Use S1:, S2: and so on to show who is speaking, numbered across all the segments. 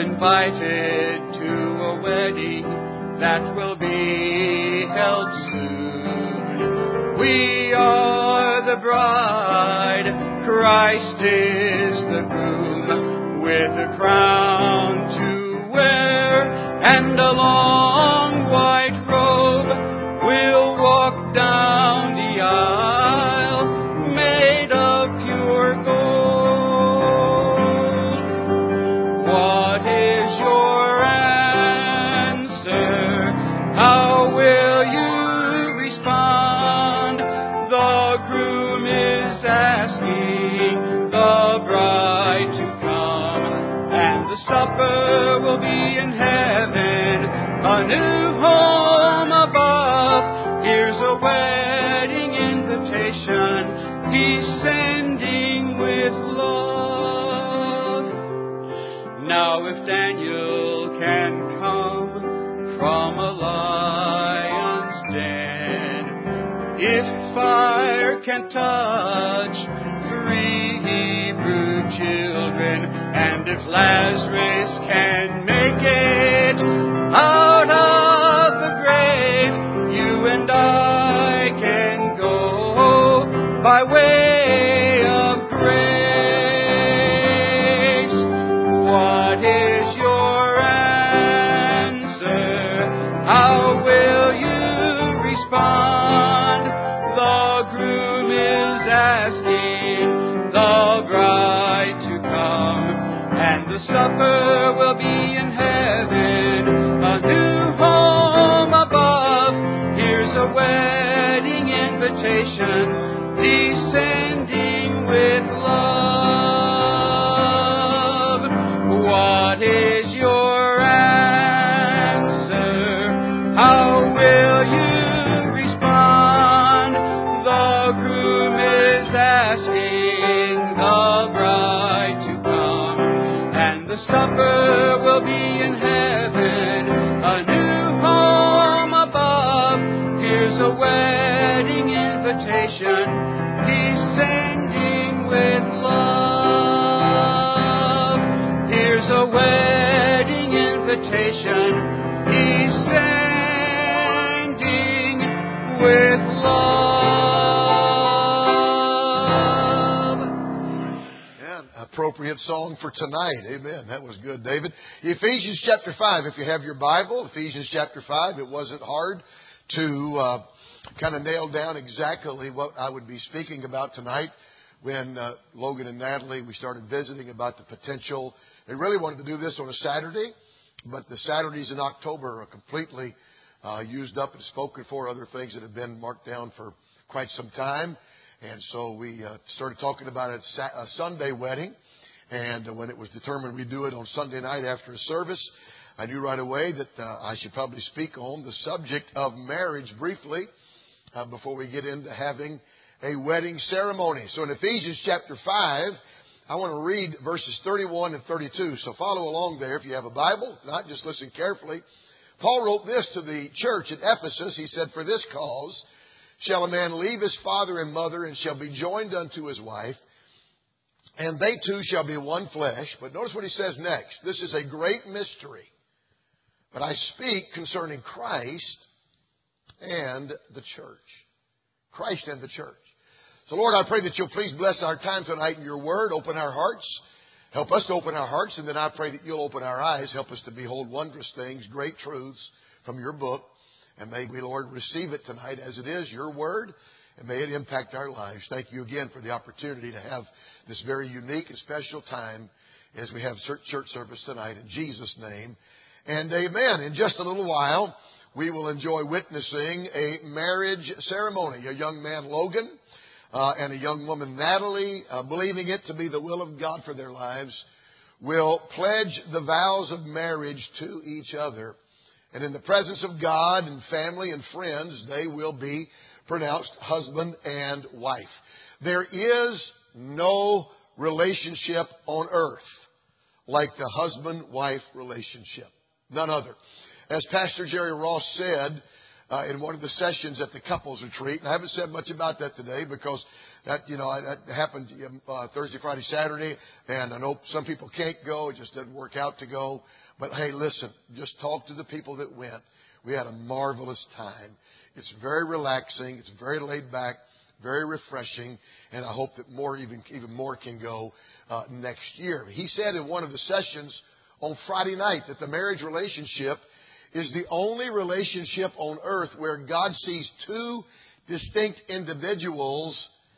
S1: invited to a wedding that will be held soon. We are the bride, Christ is the groom, with a crown to wear and a long white robe. We'll walk down the aisle made of pure gold. What is your answer? How will you respond? The groom is asking the bride to come, and the supper will be in heaven, a new home above. Here's a wedding invitation He's sending with love. Now if Daniel can come from a lion's den, if fire can touch 3 Hebrew children, and if Lazarus can make it out of the grave, you and I can go by way of grace. What is your answer? How will you respond? The groom is asking the bride to come, and the supper will be in heaven, a new home above. Here's a wedding invitation descending with love. What is your answer? How will you respond? The groom is asking the bride to come, and the supper will be in heaven, a new home above. Here's a wedding invitation descending with love. Here's a wedding invitation descending with love.
S2: Yeah, appropriate song for tonight. Amen. That was good, David. Ephesians chapter 5, if you have your Bible, Ephesians chapter 5, it wasn't hard to kind of nail down exactly what I would be speaking about tonight. When Logan and Natalie, we started visiting about the potential. They really wanted to do this on a Saturday, but the Saturdays in October are completely used up and spoken for, other things that have been marked down for quite some time. And so we started talking about a Sunday wedding. And when it was determined we'd do it on Sunday night after a service, I knew right away that I should probably speak on the subject of marriage briefly before we get into having a wedding ceremony. So in Ephesians chapter 5, I want to read verses 31 and 32. So follow along there if you have a Bible. If not, just listen carefully. Paul wrote this to the church at Ephesus. He said, "For this cause shall a man leave his father and mother, and shall be joined unto his wife, and they two shall be one flesh." But notice what he says next. "This is a great mystery, but I speak concerning Christ and the church." Christ and the church. So Lord, I pray that you'll please bless our time tonight in your word. Open our hearts. Help us to open our hearts. And then I pray that you'll open our eyes. Help us to behold wondrous things, great truths from your book. And may we, Lord, receive it tonight as it is, your word. And may it impact our lives. Thank you again for the opportunity to have this very unique and special time as we have church service tonight. In Jesus' name. And amen. In just a little while, we will enjoy witnessing a marriage ceremony. A young man, Logan, and a young woman, Natalie, believing it to be the will of God for their lives, will pledge the vows of marriage to each other. And in the presence of God and family and friends, they will be pronounced husband and wife. There is no relationship on earth like the husband-wife relationship. None other. As Pastor Jerry Ross said, in one of the sessions at the couples retreat. And I haven't said much about that today because that happened Thursday, Friday, Saturday. And I know some people can't go. It just doesn't work out to go. But hey, listen, just talk to the people that went. We had a marvelous time. It's very relaxing. It's very laid back, very refreshing. And I hope that even more can go next year. He said in one of the sessions on Friday night that the marriage relationship is the only relationship on earth where God sees two distinct individuals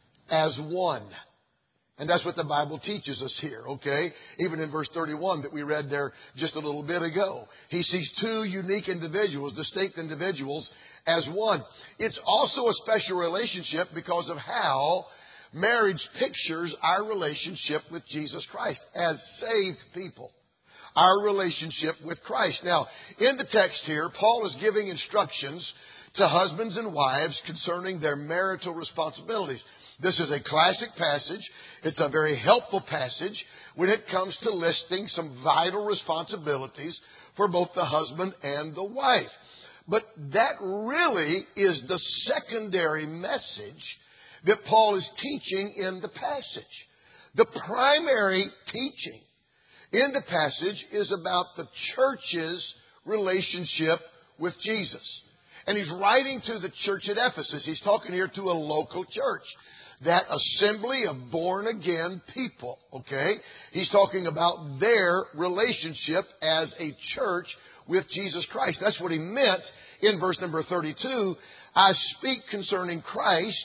S2: as one. And that's what the Bible teaches us here, okay? Even in verse 31 that we read there just a little bit ago. He sees two unique individuals, distinct individuals, as one. It's also a special relationship because of how marriage pictures our relationship with Jesus Christ as saved people. Our relationship with Christ. Now, in the text here, Paul is giving instructions to husbands and wives concerning their marital responsibilities. This is a classic passage. It's a very helpful passage when it comes to listing some vital responsibilities for both the husband and the wife. But that really is the secondary message that Paul is teaching in the passage. The primary teaching in the passage is about the church's relationship with Jesus. And he's writing to the church at Ephesus. He's talking here to a local church, that assembly of born-again people, okay? He's talking about their relationship as a church with Jesus Christ. That's what he meant in verse number 32. I speak concerning Christ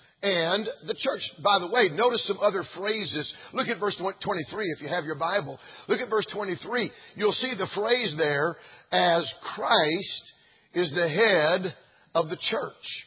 S2: and the church. By the way, notice some other phrases. Look at verse 23 if you have your Bible. Look at verse 23. You'll see the phrase there, as Christ is the head of the church.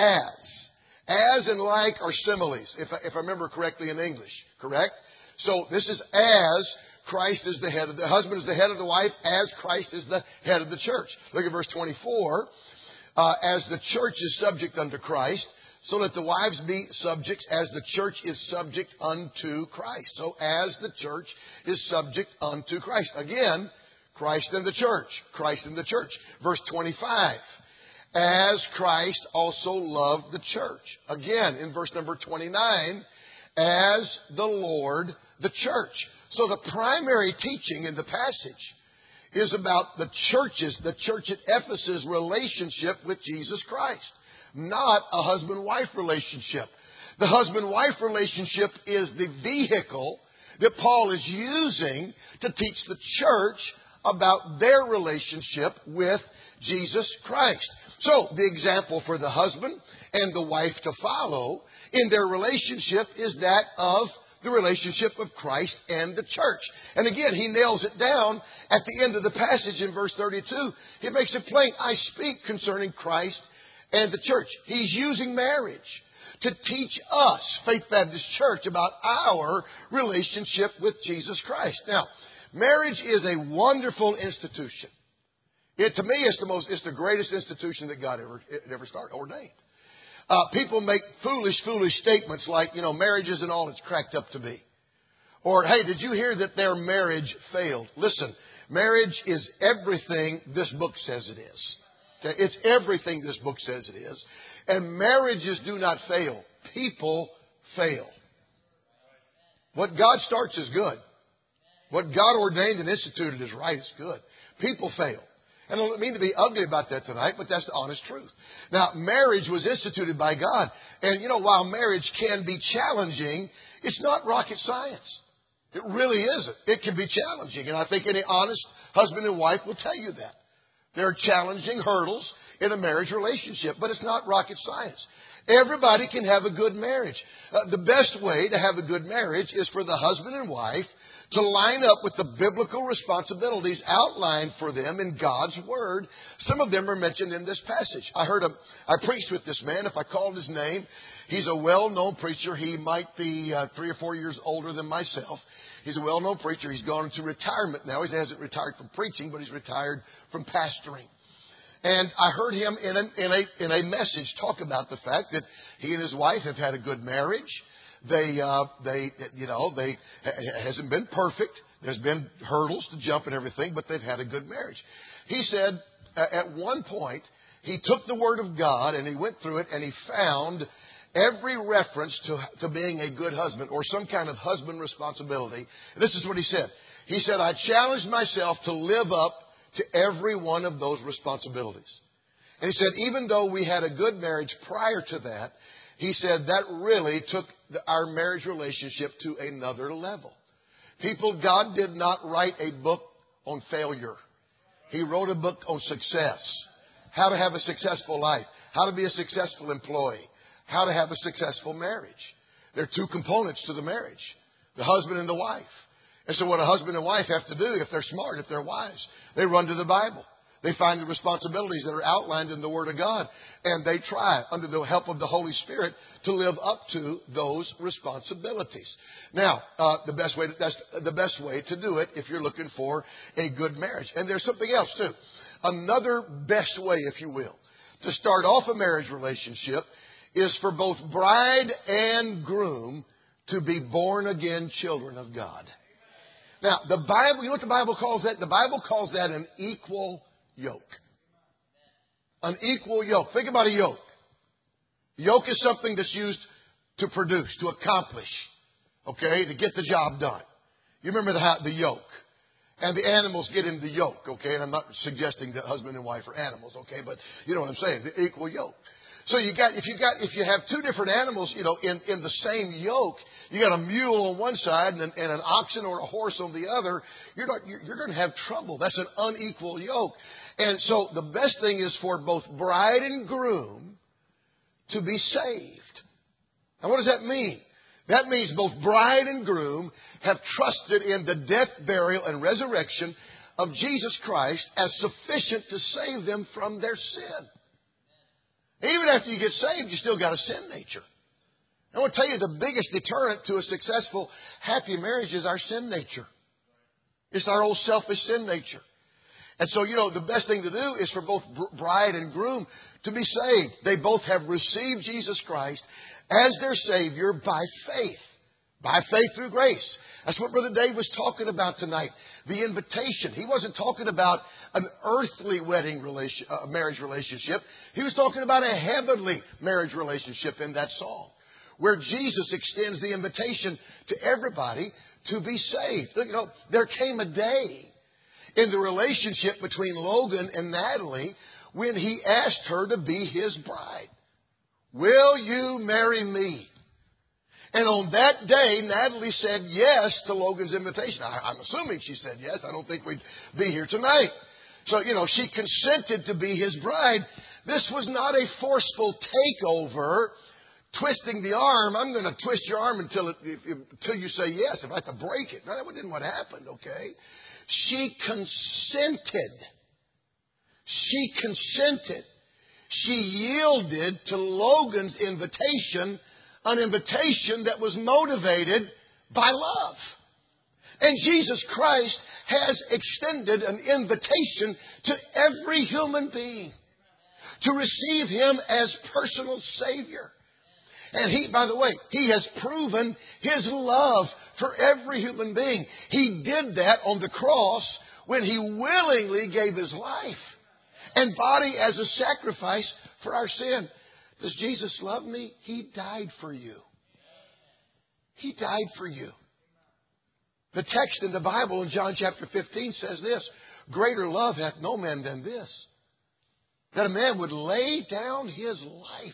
S2: As and like are similes, if I remember correctly in English, correct? So this is as Christ is the head of the husband is the head of the wife, as Christ is the head of the church. Look at verse 24. As the church is subject unto Christ, so let the wives be subjects as the church is subject unto Christ. So as the church is subject unto Christ. Again, Christ and the church. Christ and the church. Verse 25. As Christ also loved the church. Again, in verse number 29. As the Lord the church. So the primary teaching in the passage is about the church at Ephesus' relationship with Jesus Christ. Not a husband-wife relationship. The husband-wife relationship is the vehicle that Paul is using to teach the church about their relationship with Jesus Christ. So, the example for the husband and the wife to follow in their relationship is that of the relationship of Christ and the church. And again, he nails it down at the end of the passage in verse 32. He makes it plain, I speak concerning Christ and the church. He's using marriage to teach us, Faith Baptist Church, about our relationship with Jesus Christ. Now, marriage is a wonderful institution. To me, it's the greatest institution that God ever ordained. People make foolish statements like, marriage isn't all it's cracked up to be. Or, hey, did you hear that their marriage failed? Listen, marriage is everything this book says it is. Okay? It's everything this book says it is. And marriages do not fail. People fail. What God starts is good. What God ordained and instituted is right. It's good. People fail. And I don't mean to be ugly about that tonight, but that's the honest truth. Now, marriage was instituted by God. And, while marriage can be challenging, it's not rocket science. It really isn't. It can be challenging. And I think any honest husband and wife will tell you that. There are challenging hurdles in a marriage relationship, but it's not rocket science. Everybody can have a good marriage. The best way to have a good marriage is for the husband and wife to line up with the biblical responsibilities outlined for them in God's Word. Some of them are mentioned in this passage. I preached with this man. If I called his name, he's a well-known preacher. He might be 3 or 4 years older than myself. He's a well-known preacher. He's gone into retirement now. He hasn't retired from preaching, but he's retired from pastoring. And I heard him in a message talk about the fact that he and his wife have had a good marriage. They hasn't been perfect. There's been hurdles to jump and everything, but they've had a good marriage. He said, at one point, he took the Word of God and he went through it and he found every reference to being a good husband or some kind of husband responsibility. And this is what he said. He said, I challenged myself to live up to every one of those responsibilities. And he said, even though we had a good marriage prior to that, he said that really took our marriage relationship to another level. People, God did not write a book on failure. He wrote a book on success. How to have a successful life. How to be a successful employee. How to have a successful marriage. There are two components to the marriage. The husband and the wife. And so what a husband and wife have to do, if they're smart, if they're wise, they run to the Bible. They find the responsibilities that are outlined in the Word of God. And they try, under the help of the Holy Spirit, to live up to those responsibilities. Now, the best way to do it if you're looking for a good marriage. And there's something else, too. Another best way, if you will, to start off a marriage relationship is for both bride and groom to be born-again children of God. Now, the Bible, you know what the Bible calls that? The Bible calls that an equal yoke. An equal yoke. Think about a yoke. Yoke is something that's used to produce, to accomplish, okay, to get the job done. You remember the yoke. And the animals get in the yoke, okay? And I'm not suggesting that husband and wife are animals, okay? But you know what I'm saying, the equal yoke. So if you have two different animals, you know, in the same yoke, you got a mule on one side and an oxen or a horse on the other, you're going to have trouble. That's an unequal yoke. And so the best thing is for both bride and groom to be saved. Now what does that mean? That means both bride and groom have trusted in the death, burial, and resurrection of Jesus Christ as sufficient to save them from their sin. Even after you get saved, you still got a sin nature. I want to tell you the biggest deterrent to a successful, happy marriage is our sin nature. It's our old selfish sin nature. And so, you know, the best thing to do is for both bride and groom to be saved. They both have received Jesus Christ as their Savior by faith. By faith through grace. That's what Brother Dave was talking about tonight. The invitation. He wasn't talking about an earthly marriage relationship. He was talking about a heavenly marriage relationship in that song, where Jesus extends the invitation to everybody to be saved. Look, you know, there came a day in the relationship between Logan and Natalie when he asked her to be his bride. Will you marry me? And on that day, Natalie said yes to Logan's invitation. I'm assuming she said yes. I don't think we'd be here tonight. So, you know, she consented to be his bride. This was not a forceful takeover, twisting the arm. I'm going to twist your arm until you say yes. If I have to break it. No, that wasn't what happened, okay? She consented. She consented. She yielded to Logan's invitation, an invitation that was motivated by love. And Jesus Christ has extended an invitation to every human being to receive Him as personal Savior. And He, by the way, He has proven His love for every human being. He did that on the cross when He willingly gave His life and body as a sacrifice for our sin. Does Jesus love me? He died for you. He died for you. The text in the Bible in John chapter 15 says this: greater love hath no man than this, that a man would lay down his life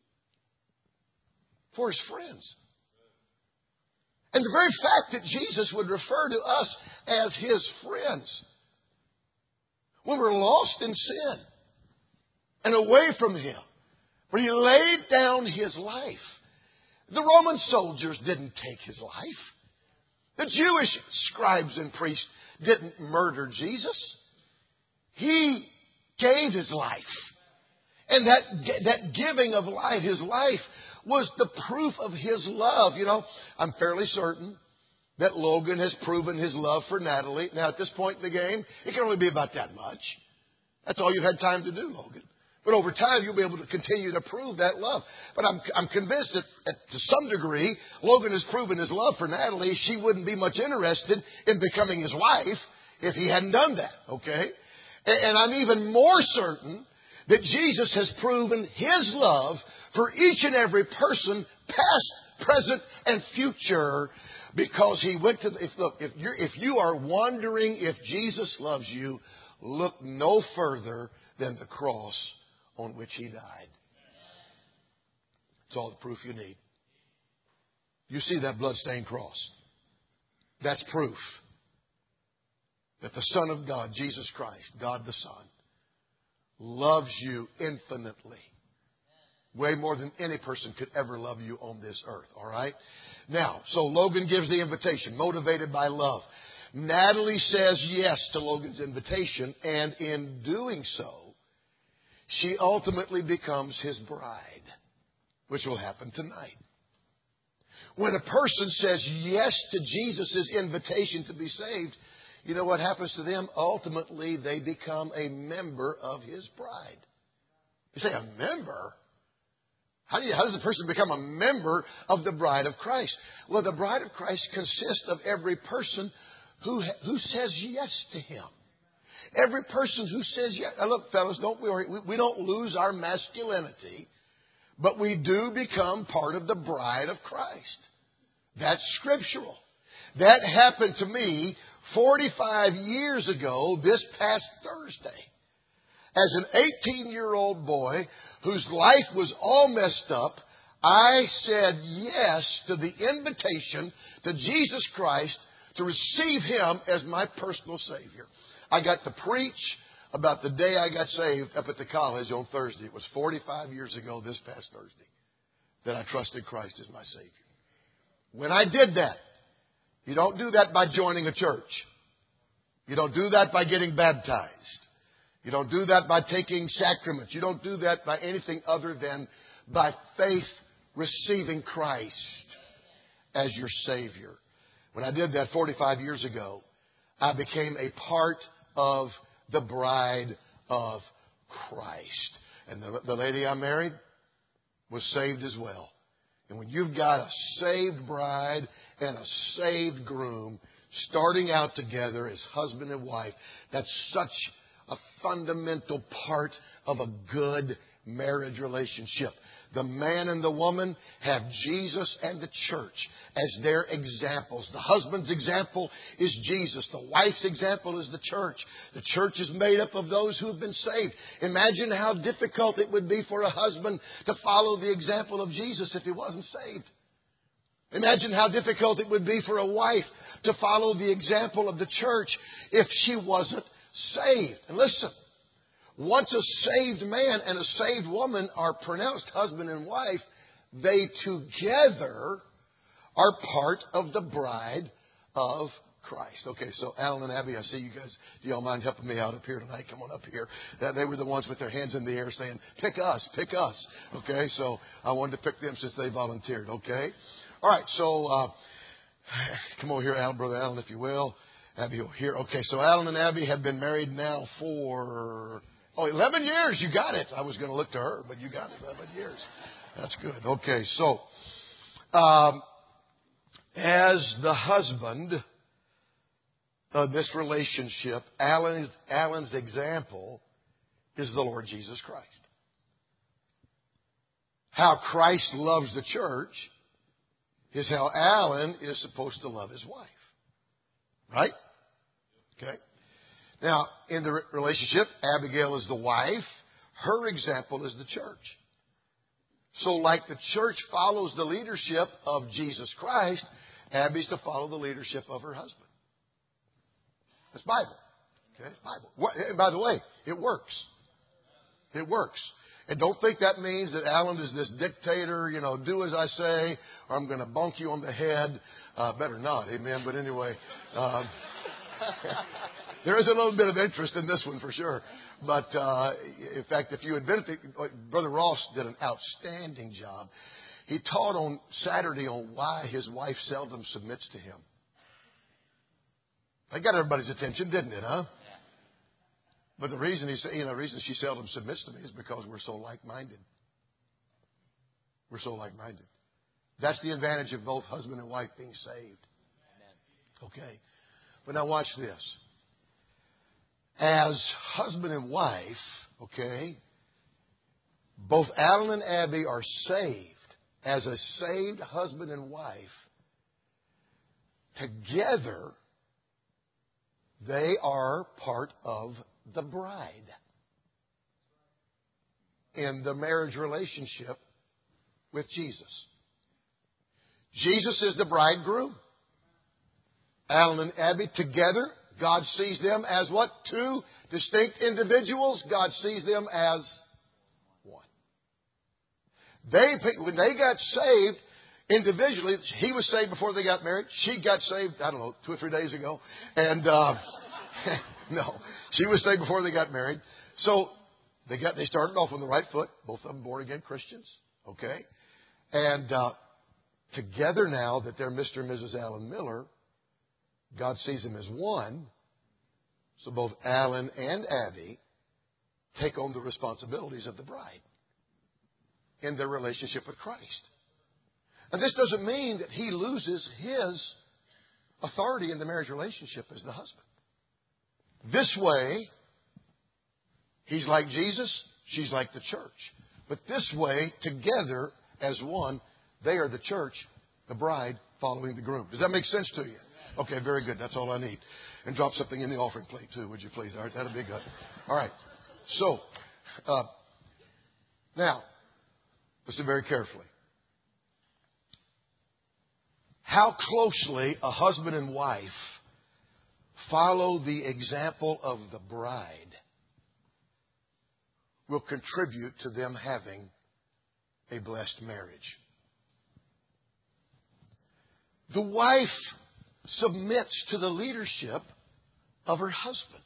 S2: for his friends. And the very fact that Jesus would refer to us as His friends when we're lost in sin and away from Him, when He laid down His life. The Roman soldiers didn't take His life. The Jewish scribes and priests didn't murder Jesus. He gave His life. And that giving of life, His life, was the proof of His love. You know, I'm fairly certain that Logan has proven his love for Natalie. Now, at this point in the game, it can only be about that much. That's all you've had time to do, Logan. But over time, you'll be able to continue to prove that love. But I'm convinced that to some degree, Logan has proven his love for Natalie. She wouldn't be much interested in becoming his wife if he hadn't done that, okay? And I'm even more certain that Jesus has proven His love for each and every person, past, present, and future, because He went to... If you are wondering if Jesus loves you, look no further than the cross on which He died. It's all the proof you need. You see that bloodstained cross. That's proof that the Son of God, Jesus Christ, God the Son, loves you infinitely. Way more than any person could ever love you on this earth. All right? Now, so Logan gives the invitation, motivated by love. Natalie says yes to Logan's invitation, and in doing so, she ultimately becomes his bride, which will happen tonight. When a person says yes to Jesus' invitation to be saved, you know what happens to them? Ultimately, they become a member of His bride. You say, a member? How does a person become a member of the bride of Christ? Well, the bride of Christ consists of every person who says yes to Him. Every person who says yes. Now look, fellas, don't worry. We don't lose our masculinity, but we do become part of the bride of Christ. That's scriptural. That happened to me 45 years ago this past Thursday. As an 18-year-old boy whose life was all messed up, I said yes to the invitation to Jesus Christ to receive Him as my personal Savior. I got to preach about the day I got saved up at the college on Thursday. It was 45 years ago this past Thursday that I trusted Christ as my Savior. When I did that, you don't do that by joining a church. You don't do that by getting baptized. You don't do that by taking sacraments. You don't do that by anything other than by faith receiving Christ as your Savior. When I did that 45 years ago, I became a part of the bride of Christ. And the lady I married was saved as well. And when you've got a saved bride and a saved groom starting out together as husband and wife, that's such a fundamental part of a good marriage relationship. The man and the woman have Jesus and the church as their examples. The husband's example is Jesus. The wife's example is the church. The church is made up of those who have been saved. Imagine how difficult it would be for a husband to follow the example of Jesus if he wasn't saved. Imagine how difficult it would be for a wife to follow the example of the church if she wasn't saved. And listen, once a saved man and a saved woman are pronounced husband and wife, they together are part of the bride of Christ. Okay, so Alan and Abby, I see you guys. Do y'all mind helping me out up here tonight? Come on up here. They were the ones with their hands in the air saying, pick us, pick us. Okay, so I wanted to pick them since they volunteered. Okay. All right, so come over here, Alan, Brother Alan, if you will. Abby over here. Okay, so Alan and Abby have been married now for 11 years. You got it. I was going to look to her, but you got it. 11 years. That's good. Okay, so as the husband of this relationship, Alan's example is the Lord Jesus Christ. How Christ loves the church is how Alan is supposed to love his wife. Right? Okay. Now, in the relationship, Abigail is the wife. Her example is the church. So like the church follows the leadership of Jesus Christ, Abby's to follow the leadership of her husband. That's Bible. Okay? It's Bible. And by the way, it works. It works. And don't think that means that Alan is this dictator, do as I say, or I'm going to bonk you on the head. Better not, amen. But anyway, there is a little bit of interest in this one for sure. But in fact, if you had been Brother Ross did an outstanding job. He taught on Saturday on why his wife seldom submits to him. That got everybody's attention, didn't it, huh? But the reason reason she seldom submits to me is because we're so like-minded. We're so like-minded. That's the advantage of both husband and wife being saved. Okay. But now watch this. as husband and wife, okay, both Alan and Abby are saved. As a saved husband and wife, together, they are part of the bride in the marriage relationship with Jesus. Jesus is the bridegroom. Alan and Abby together, God sees them as what? Two distinct individuals. God sees them as one. When they got saved individually, he was saved before they got married. She got saved, 2 or 3 days ago. And, no, she was saved before they got married. So they started off on the right foot, both of them born again Christians. Okay. And, together now that they're Mr. and Mrs. Alan Miller, God sees them as one. So both Alan and Abby take on the responsibilities of the bride in their relationship with Christ. And this doesn't mean that he loses his authority in the marriage relationship as the husband. This way, he's like Jesus, she's like the church. But this way, together as one, they are the church, the bride, following the groom. Does that make sense to you? Okay, very good. That's all I need. And drop something in the offering plate, too, would you please? All right, that'll be good. All right. So, now, listen very carefully. How closely a husband and wife follow the example of the bride will contribute to them having a blessed marriage. The wife submits to the leadership of her husband.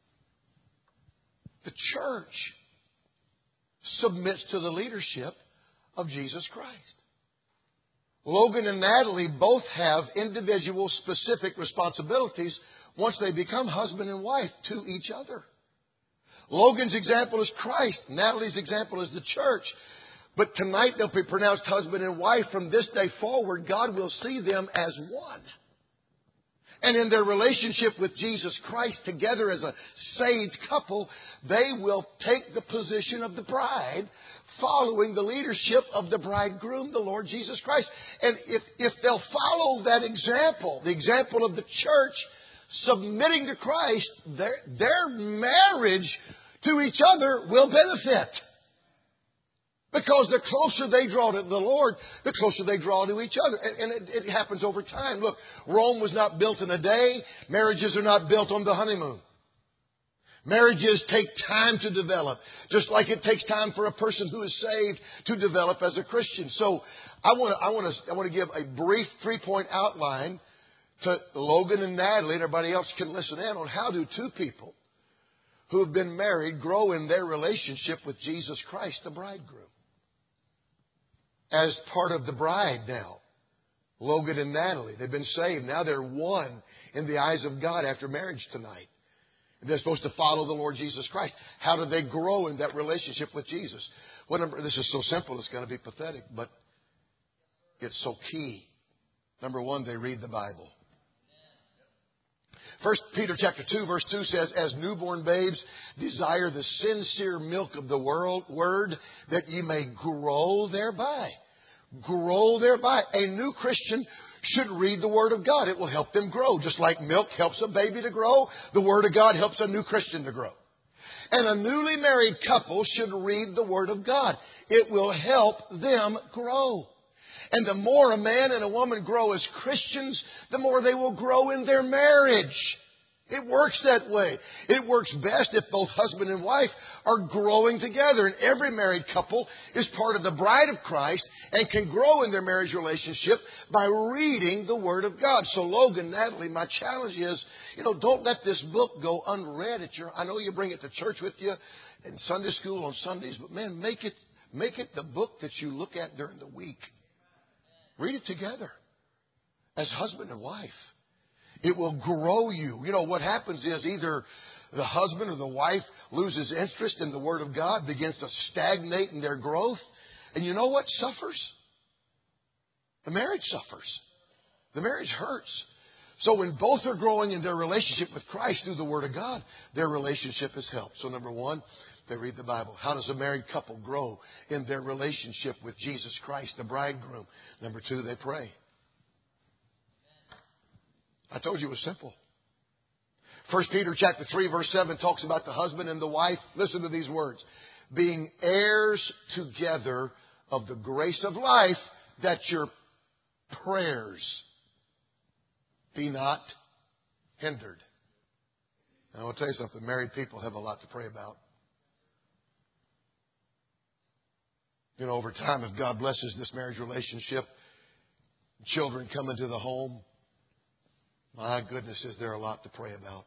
S2: The church submits to the leadership of Jesus Christ. Logan and Natalie both have individual specific responsibilities once they become husband and wife to each other. Logan's example is Christ. Natalie's example is the church. But tonight they'll be pronounced husband and wife. From this day forward, God will see them as one. And in their relationship with Jesus Christ, together as a saved couple, they will take the position of the bride, following the leadership of the bridegroom, the Lord Jesus Christ. And if they'll follow that example, the example of the church submitting to Christ, their marriage to each other will benefit. Because the closer they draw to the Lord, the closer they draw to each other. And it happens over time. Look, Rome was not built in a day. Marriages are not built on the honeymoon. Marriages take time to develop, just like it takes time for a person who is saved to develop as a Christian. So I want to give a brief 3-point outline to Logan and Natalie, and everybody else can listen in on how do two people who have been married grow in their relationship with Jesus Christ, the bridegroom. As part of the bride now, Logan and Natalie, they've been saved. Now they're one in the eyes of God after marriage tonight. And they're supposed to follow the Lord Jesus Christ. How do they grow in that relationship with Jesus? This is so simple, it's going to be pathetic, but it's so key. Number one, they read the Bible. 1 Peter chapter 2, verse 2 says, as newborn babes, desire the sincere milk of the word, that ye may grow thereby. Grow thereby. A new Christian should read the Word of God. It will help them grow. Just like milk helps a baby to grow, the Word of God helps a new Christian to grow. And a newly married couple should read the Word of God. It will help them grow. And the more a man and a woman grow as Christians, the more they will grow in their marriage. It works that way. It works best if both husband and wife are growing together. And every married couple is part of the bride of Christ and can grow in their marriage relationship by reading the Word of God. So Logan, Natalie, my challenge is, don't let this book go unread I know you bring it to church with you in Sunday school on Sundays, but man, make it the book that you look at during the week. Read it together as husband and wife. It will grow you. What happens is either the husband or the wife loses interest in the Word of God, begins to stagnate in their growth. And you know what suffers? The marriage suffers. The marriage hurts. So when both are growing in their relationship with Christ through the Word of God, their relationship is helped. So number one, they read the Bible. How does a married couple grow in their relationship with Jesus Christ, the bridegroom? Number two, they pray. I told you it was simple. 1 Peter chapter 3, verse 7 talks about the husband and the wife. Listen to these words. Being heirs together of the grace of life, that your prayers be not hindered. Now, I want to tell you something. Married people have a lot to pray about. You know, over time, if God blesses this marriage relationship, children come into the home, my goodness, is there a lot to pray about.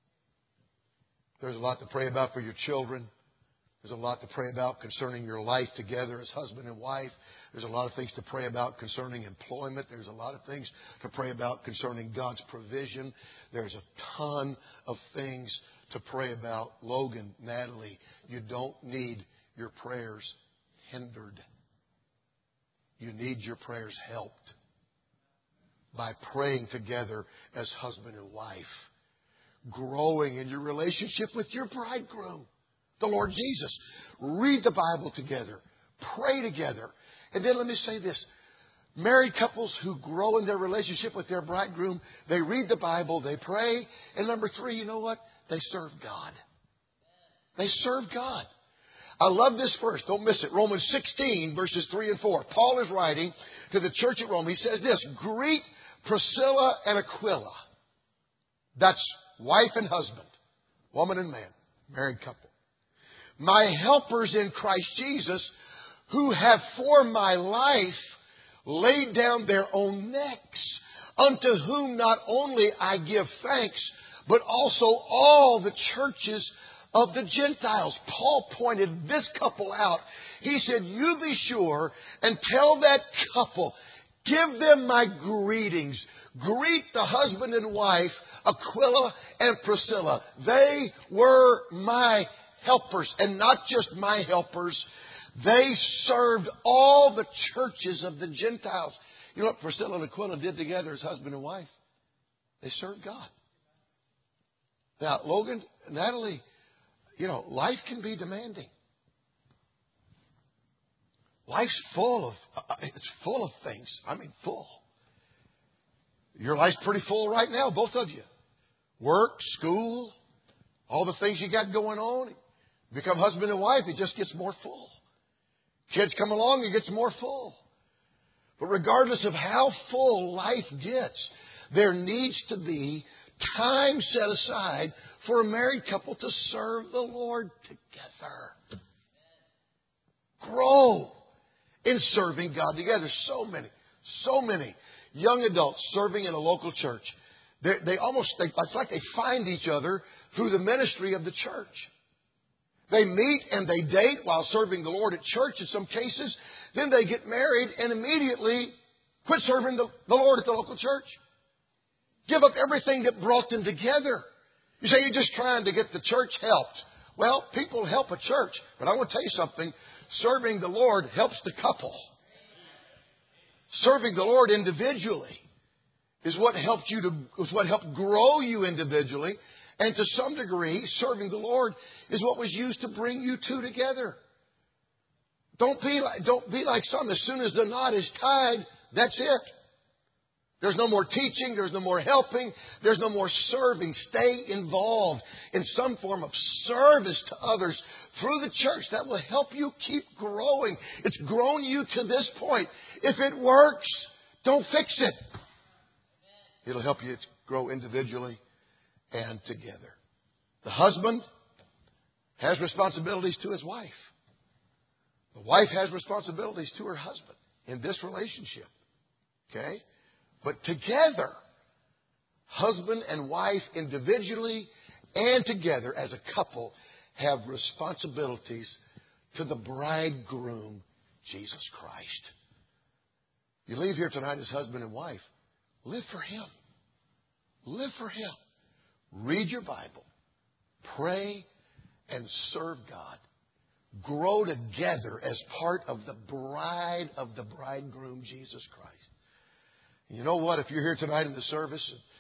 S2: There's a lot to pray about for your children. There's a lot to pray about concerning your life together as husband and wife. There's a lot of things to pray about concerning employment. There's a lot of things to pray about concerning God's provision. There's a ton of things to pray about. Logan, Natalie, you don't need your prayers hindered. You need your prayers helped by praying together as husband and wife. Growing in your relationship with your bridegroom, the Lord Jesus. Read the Bible together. Pray together. And then let me say this. Married couples who grow in their relationship with their bridegroom, they read the Bible, they pray. And number three, you know what? They serve God. They serve God. I love this verse. Don't miss it. Romans 16, verses 3 and 4. Paul is writing to the church at Rome. He says this, greet Priscilla and Aquila. That's wife and husband, woman and man, married couple. My helpers in Christ Jesus, who have for my life laid down their own necks, unto whom not only I give thanks, but also all the churches of the Gentiles. Paul pointed this couple out. He said, you be sure and tell that couple, give them my greetings. Greet the husband and wife, Aquila and Priscilla. They were my helpers, and not just my helpers. They served all the churches of the Gentiles. You know what Priscilla and Aquila did together as husband and wife? They served God. Now, Logan, Natalie, you know, life can be demanding. Life's full of things. I mean, full. Your life's pretty full right now, both of you. Work, school, all the things you got going on. Become husband and wife, it just gets more full. Kids come along, it gets more full. But regardless of how full life gets, there needs to be time set aside for a married couple to serve the Lord together. Grow in serving God together. So many young adults serving in a local church. It's like they find each other through the ministry of the church. They meet and they date while serving the Lord at church in some cases. Then they get married and immediately quit serving the Lord at the local church. Give up everything that brought them together. You say you're just trying to get the church helped. Well, people help a church, but I want to tell you something. Serving the Lord helps the couple. Serving the Lord individually is what helped grow you individually. And to some degree, serving the Lord is what was used to bring you two together. Don't be like some. As soon as the knot is tied, that's it. There's no more teaching. There's no more helping. There's no more serving. Stay involved in some form of service to others through the church. That will help you keep growing. It's grown you to this point. If it works, don't fix it. It'll help you grow individually and together. The husband has responsibilities to his wife. The wife has responsibilities to her husband in this relationship. Okay? But together, husband and wife individually and together as a couple have responsibilities to the bridegroom, Jesus Christ. You leave here tonight as husband and wife. Live for Him. Live for Him. Read your Bible. Pray and serve God. Grow together as part of the bride of the bridegroom, Jesus Christ. You know what? If you're here tonight in the service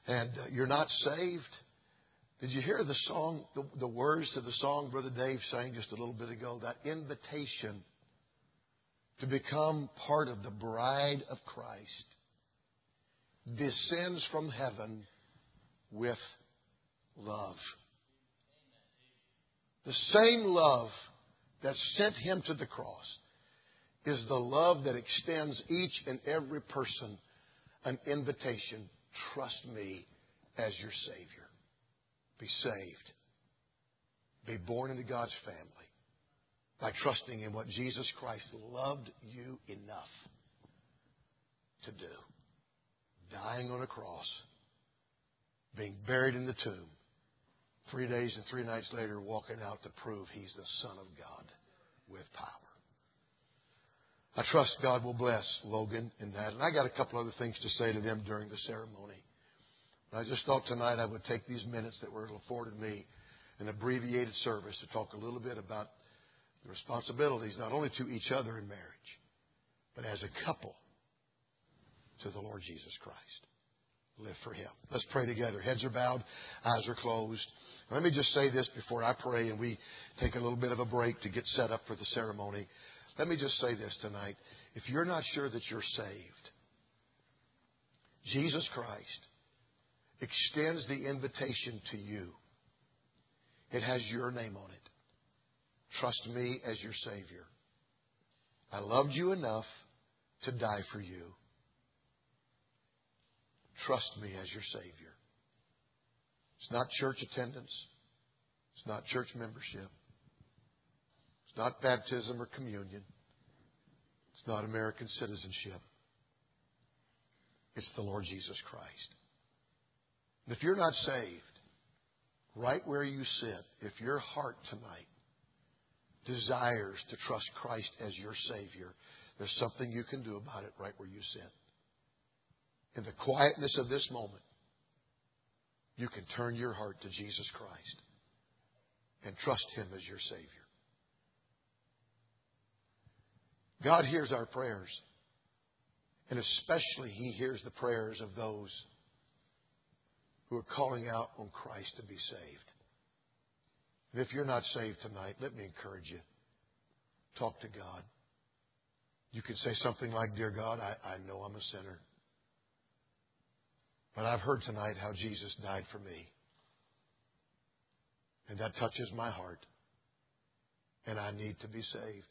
S2: and you're not saved, did you hear the song, the words to the song Brother Dave sang just a little bit ago? That invitation to become part of the bride of Christ descends from heaven with love. The same love that sent Him to the cross is the love that extends each and every person an invitation. Trust me as your Savior. Be saved. Be born into God's family by trusting in what Jesus Christ loved you enough to do. Dying on a cross, being buried in the tomb, 3 days and 3 nights later walking out to prove He's the Son of God with power. I trust God will bless Logan in that. And I got a couple other things to say to them during the ceremony. I just thought tonight I would take these minutes that were afforded me, an abbreviated service, to talk a little bit about the responsibilities not only to each other in marriage, but as a couple to the Lord Jesus Christ. Live for Him. Let's pray together. Heads are bowed, eyes are closed. Let me just say this before I pray and we take a little bit of a break to get set up for the ceremony. Let me just say this tonight. If you're not sure that you're saved, Jesus Christ extends the invitation to you. It has your name on it. Trust me as your Savior. I loved you enough to die for you. Trust me as your Savior. It's not church attendance. It's not church membership. It's not baptism or communion. It's not American citizenship. It's the Lord Jesus Christ. And if you're not saved, right where you sit, if your heart tonight desires to trust Christ as your Savior, there's something you can do about it right where you sit. In the quietness of this moment, you can turn your heart to Jesus Christ and trust Him as your Savior. God hears our prayers, and especially He hears the prayers of those who are calling out on Christ to be saved. And if you're not saved tonight, let me encourage you. Talk to God. You can say something like, Dear God, I know I'm a sinner. But I've heard tonight how Jesus died for me. And that touches my heart. And I need to be saved.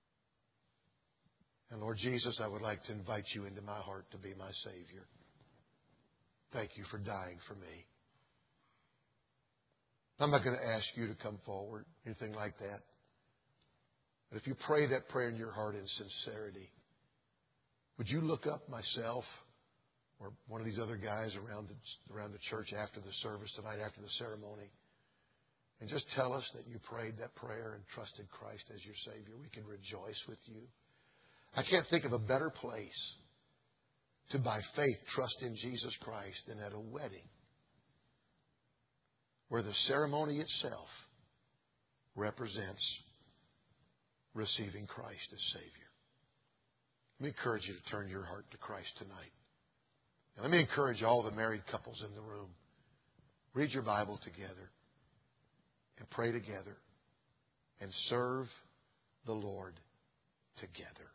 S2: And Lord Jesus, I would like to invite you into my heart to be my Savior. Thank you for dying for me. I'm not going to ask you to come forward, anything like that. But if you pray that prayer in your heart in sincerity, would you look up myself or one of these other guys around the church after the service tonight, after the ceremony, and just tell us that you prayed that prayer and trusted Christ as your Savior? We can rejoice with you. I can't think of a better place to, by faith, trust in Jesus Christ than at a wedding where the ceremony itself represents receiving Christ as Savior. Let me encourage you to turn your heart to Christ tonight. And let me encourage all the married couples in the room. Read your Bible together and pray together and serve the Lord together,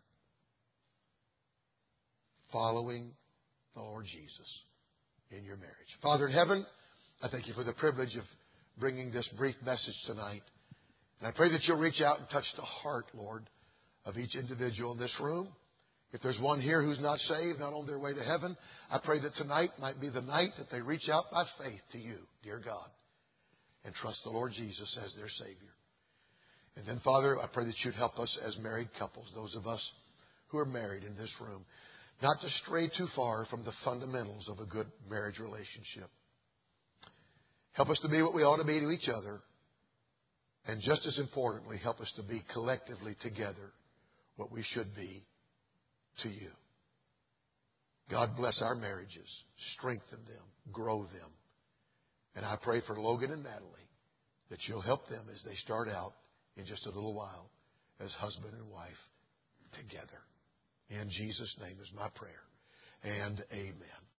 S2: following the Lord Jesus in your marriage. Father in heaven, I thank you for the privilege of bringing this brief message tonight. And I pray that you'll reach out and touch the heart, Lord, of each individual in this room. If there's one here who's not saved, not on their way to heaven, I pray that tonight might be the night that they reach out by faith to you, dear God, and trust the Lord Jesus as their Savior. And then, Father, I pray that you'd help us as married couples, those of us who are married in this room, not to stray too far from the fundamentals of a good marriage relationship. Help us to be what we ought to be to each other. And just as importantly, help us to be collectively together what we should be to you. God bless our marriages. Strengthen them. Grow them. And I pray for Logan and Natalie that you'll help them as they start out in just a little while as husband and wife together. In Jesus' name is my prayer. And amen.